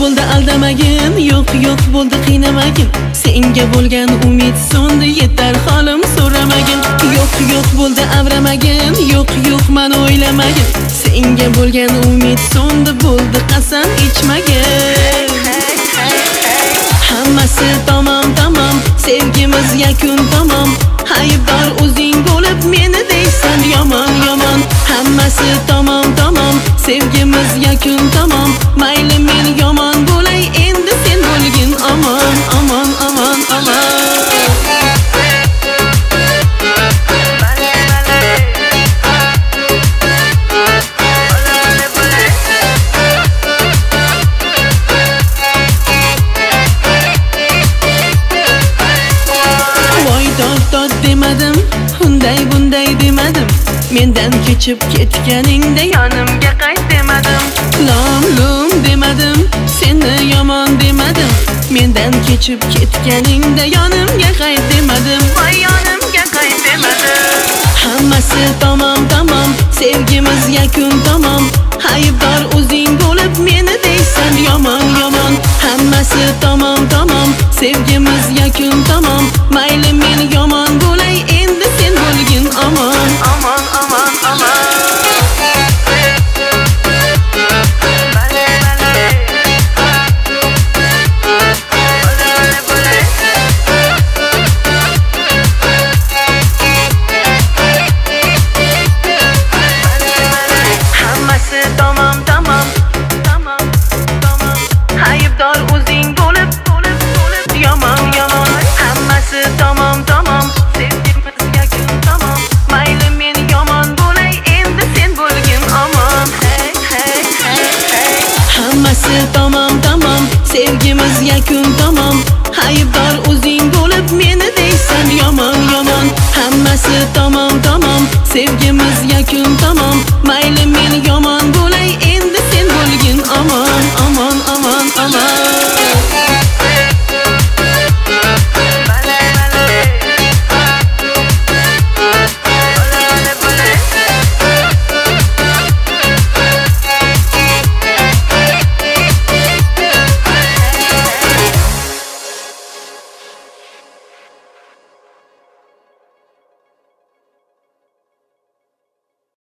bo'ldi aldamagin, yo'q bo'ldi qiynamagin. Senga bo'lgan umid so'ndi, yetar holim so'ramagin. Yo'q bo'ldi avramagin, yo'q men o'ylamagin. Senga bo'lgan umid so'ndi, bo'ldi qasam ichmagin. Hammasi tamom, sevgimiz yakun tamom. Aybdor o'zing bo'lib meni deysan yomon. Hammasi tamom, sevgimiz yakun tamom. Mayli men yomon bo'lay, endi sen bo'lgin omon. Demadim, bunday demadim. Mendan kechib ketganingda yonimga qayt demadim. Lom demadim, seni yomon demadim. Mendan kechib ketganingda yonimga qayt demadim. Voy yonimga qayt demadim. Hammasi tamom, sevgimiz yakun tamom. Aybdor o'zing bo'lib meni deysan yomon. Hammasi tamom, sevgimiz yakun tamom. Mayli men yomon bo'lay, endi sen bo'lgin omon. Hammasi tamom, aybdor o'zing bo'lib yomon. Hammasi tamom, sevgimiz yakun tamom. Mayli men yomon bo'lay, endi sen bo'lgin omon. Hammasi tamom, sevgimiz yakun tamom. Aybdor o'zing bo'lib meni deysan yomon. Hammasi tamom, sevgimiz yakun tamom.